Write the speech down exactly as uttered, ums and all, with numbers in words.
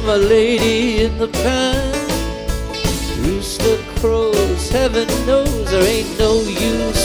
my lady in the pine. Rooster crows, heaven knows there ain't no use